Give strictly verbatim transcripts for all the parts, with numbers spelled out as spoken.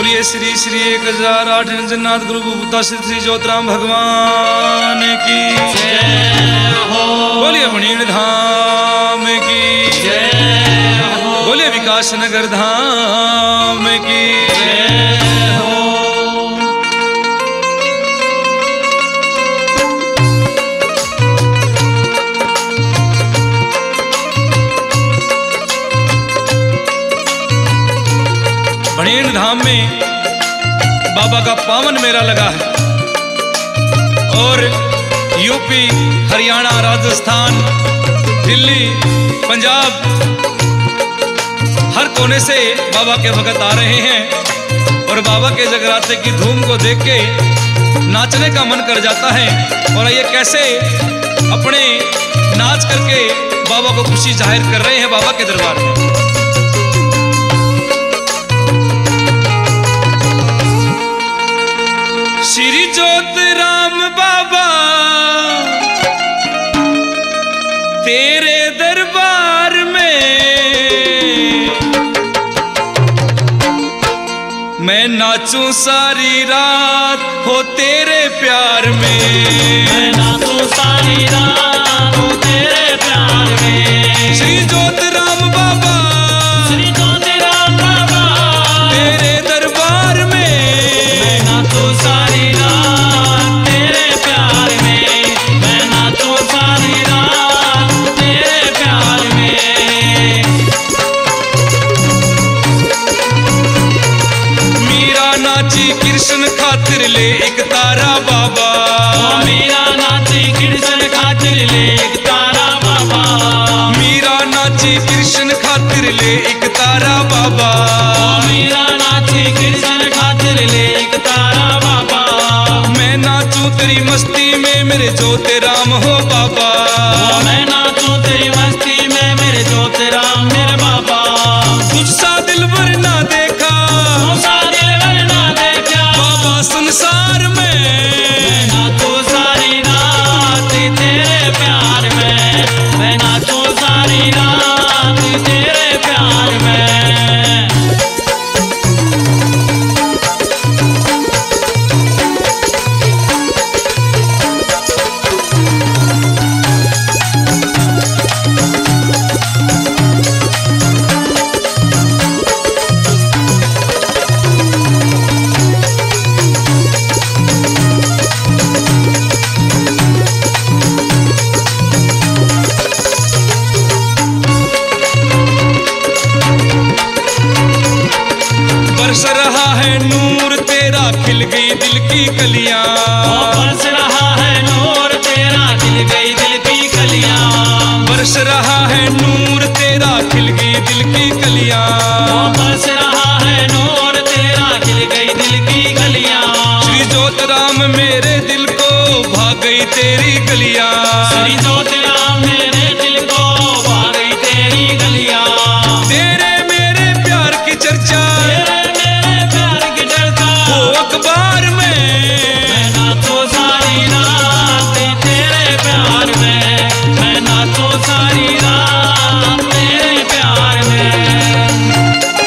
बोलिए श्री श्री एक हजार आठ जगन्नाथ गुरु बुद्धा श्री श्री ज्योतिराम भगवान की जय हो। बोलिए मणिन धाम की जय हो। बोलिए विकास नगर धाम की जय हो। मणिन धाम में बाबा का पावन मेला लगा है और यूपी, हरियाणा, राजस्थान, दिल्ली, पंजाब, हर कोने से बाबा के भगत आ रहे हैं और बाबा के जगराते की धूम को देख के नाचने का मन कर जाता है। और ये कैसे अपने नाच करके बाबा को खुशी जाहिर कर रहे हैं बाबा के दरबार में। श्री ज्योतिराम बाबा तेरे दरबार में मैं नाचूं सारी रात हो तेरे प्यार में। मैं नाचूं सारी रात हो तेरे प्यार में। श्री ज्योतिराम बाबा श्री ज्योतिराम बाबा तेरे दरबार में मैं नाचूं सारी रात तेरे प्यार में। मैं नाचूं सारी रात तेरे प्यार में। मीरा नाची कृष्ण खातिर ले एक तारा बाबा। मीरा नाची कृष्ण खातिर ले एक तारा बाबा। मीरा नाची कृष्ण खातिर ले एक तारा बाबा। मीरा नाची कृष्ण खातिर ले एक तारा बाबा। मैं नाचूं तेरी मस्ती में मेरे ज्योतिराम हो बाबा। मैं नाचूं तेरी मस्ती में मेरे ज्योतिराम मेरे बाबा। तुझ सा दिलबर ना देखा, तुझसा दिलबर ना देखा बाबा संसार में। मैं नाचूं सारी रात तेरे प्यार में। मैं नाचूं सारी रात तेरे प्यार में। बरस रहा है नूर तेरा खिल गई दिल की कलियां। बरस रहा है नूर तेरा खिल गई दिल की कलियां। बरस रहा है नूर तेरा खिल गई दिल की कलियां। बरस रहा है नूर तेरा खिल गई दिल की कलियां। श्री ज्योतिराम मेरे दिल को भाग गई तेरी गलियां। श्री ज्योतिराम मेरे दिल को भाग गई तेरी गलियां। तेरे मेरे प्यार की चर्चा तेरे मेरे प्यार की चर्चा हो अखबार में। मैं नाचूं सारी रात तेरे प्यार में। मैं नाचूं सारी रात तेरे प्यार में।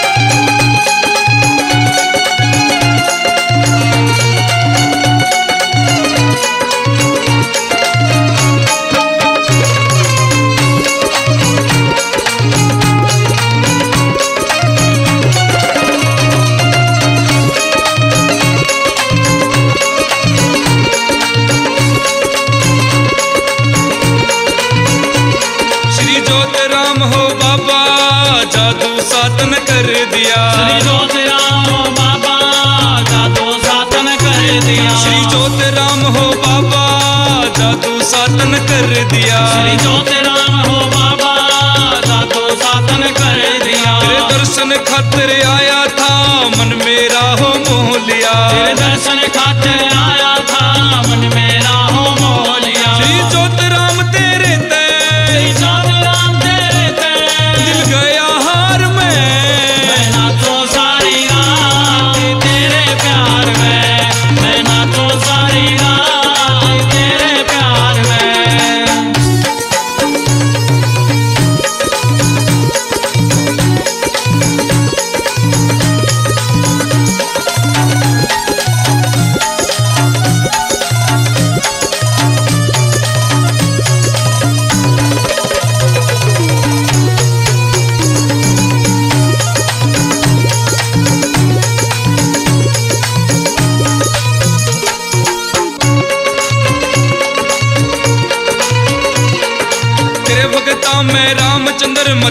श्री ज्योतिराम हो बाबा जादू सातन कर दिया। श्री ज्योतिराम हो बाबा जादू सातन कर दिया। श्री ज्योतिराम हो बाबा जादू सातन कर दिया। श्री ज्योतिराम हो बाबा जादू सातन कर दिया। तेरे दर्शन खातिर आया था मन मेरा हो मोह लिया। तेरे दर्शन खातिर आया था मन मेरा हो मोह लिया। श्री ज्योतिराम तेरे ते श्री ज्योतिराम तेरे ते दिल गया हार में। मैं नाचूं सारी रात तेरे प्यार में। मैं नाचूं सारी रात तेरे प्यार में।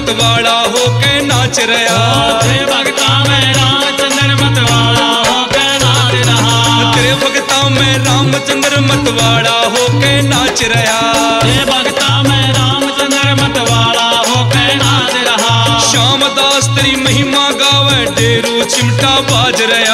मतवाला होके नाच रहा तेरे भगता में रामचंद्र मतवाला होके नाच रहा तेरे भगता में रामचंद्र मतवाला होके नाच रहा तेरे भगता में रामचंद्र मतवाला होके नाच रहा श्याम दास तेरी महिमा गावे डेरू चिमटा बाज रहा